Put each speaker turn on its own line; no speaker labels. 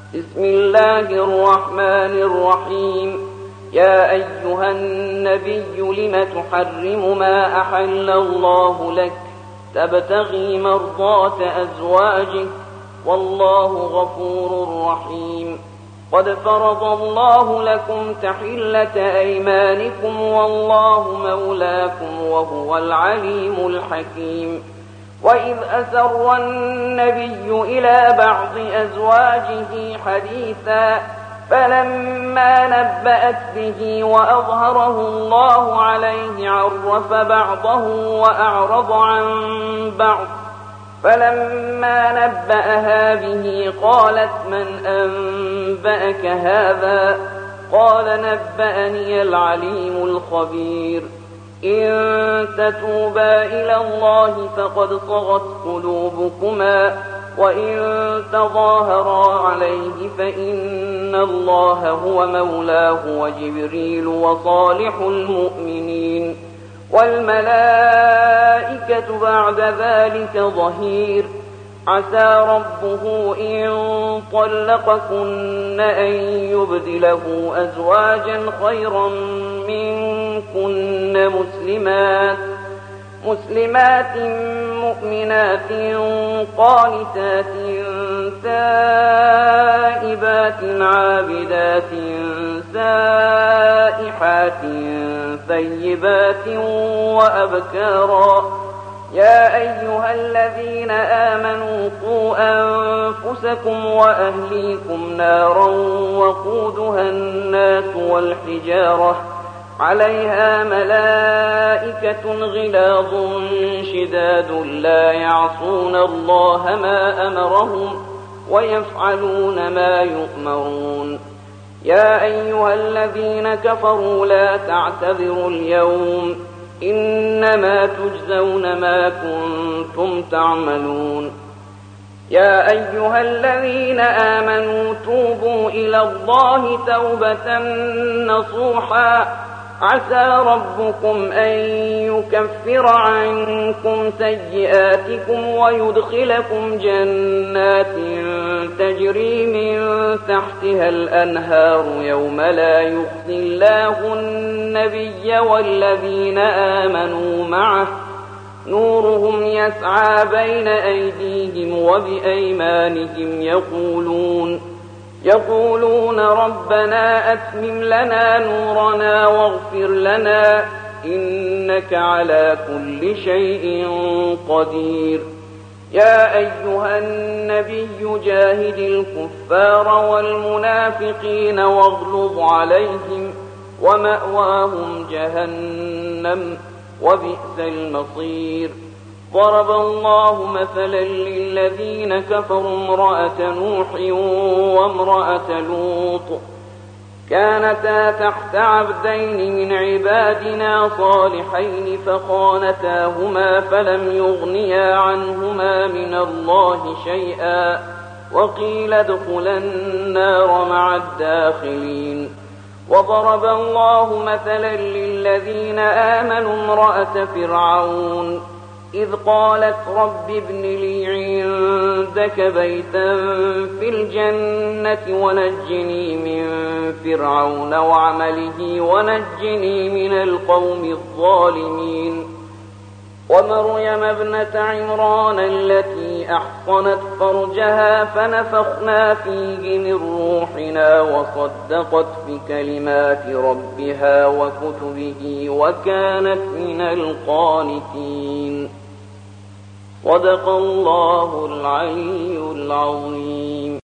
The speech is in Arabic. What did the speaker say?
بسم الله الرحمن الرحيم. يا أيها النبي لم تحرم ما أحل الله لك تبتغي مرضات أزواجك والله غفور رحيم. قد فرض الله لكم تحلة أيمانكم والله مولاكم وهو العليم الحكيم. وإذ أسر النبي إلى بعض أزواجه حديثا فلما نبأت به وأظهره الله عليه عرف بعضه وأعرض عن بعض. فلما نبأها به قالت من أنبأك هذا؟ قال نبأني العليم الخبير. إن تتوبا إلى الله فقد صغت قلوبكما وإن تظاهرا عليه فإن الله هو مولاه وجبريل وصالح المؤمنين والملائكة بعد ذلك ظهير. عسى ربه إن طلقكن أن يبدله أزواجا خيرا منكن مسلمات مؤمنات قانتات تائبات عابدات سائحات ثيبات وأبكارا. يا أيها الذين آمنوا قوا أنفسكم وأهليكم نارا وقودها الناس والحجارة عليها ملائكة غلاظ شداد لا يعصون الله ما أمرهم ويفعلون ما يؤمرون. يا أيها الذين كفروا لا تعتذروا اليوم إنما تجزون ما كنتم تعملون. يا أيها الذين آمنوا توبوا إلى الله توبة نصوحا عسى ربكم أن يكفر عنكم سيئاتكم ويدخلكم جنات تجري من تحتها الأنهار يوم لا يخزي الله النبي والذين آمنوا معه نورهم يسعى بين أيديهم وبأيمانهم يقولون ربنا أتمم لنا نورنا واغفر لنا إنك على كل شيء قدير. يا أيها النبي جاهد الكفار والمنافقين واغلظ عليهم ومأواهم جهنم وبئس المصير. ضرب الله مثلا للذين كفروا امرأة نوح وامرأة لوط كانتا تحت عبدين من عبادنا صالحين فخانتاهما فلم يغنيا عنهما من الله شيئا وقيل ادخلا النار مع الداخلين. وضرب الله مثلا للذين آمنوا امرأة فرعون إذ قالت رب ابن لي عندك بيتا في الجنة ونجني من فرعون وعمله ونجني من القوم الظالمين. ومريم ابنة عمران التي أحصنت فرجها فنفخنا فيه من روحنا وصدقت بكلمات ربها وكتبه وكانت من القانتين. صدق الله العلي العظيم.